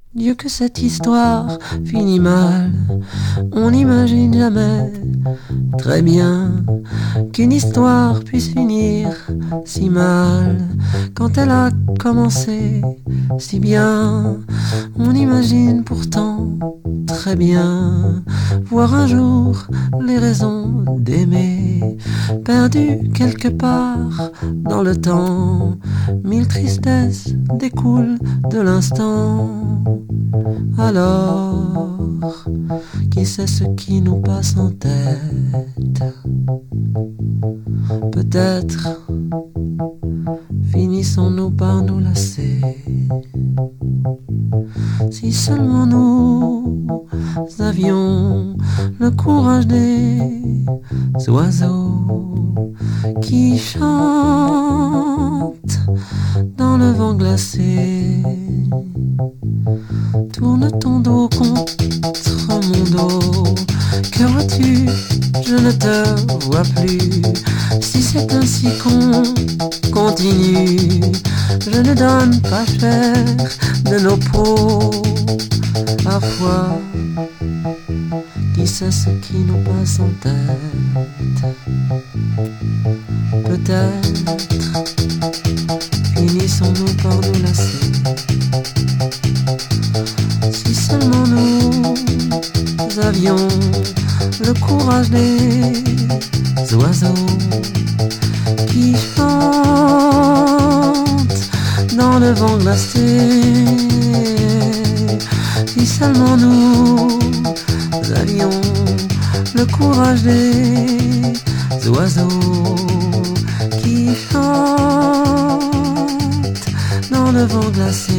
Dieu que cette histoire finit mal, on n'imagine jamais très bien qu'une histoire puisse finir si mal. Quand elle a commencé si bien, on imagine pourtant très bien voir un jour les raisons d'aimer perdues quelque part dans le temps. Mille tristesses découlent de l'instant. Alors, qui sait ce qui nous passe en tête? Peut-être finissons-nous par nous lasser. Si seulement nous avions le courage des oiseaux qui chantent dans le vent glacé. Tourne ton dos contre mon dos. Que vois-tu? Je ne te vois plus. Si c'est ainsi qu'on continue, je ne donne pas cher de nos peaux. Parfois, qui sait ce qui nous passe en tête? Peut-être finissons-nous par nous lasser. Si seulement nous avions le courage des oiseaux qui chantent dans le vent glacé. Si seulement nous avions le courage des oiseaux qui chantent dans le vent glacé.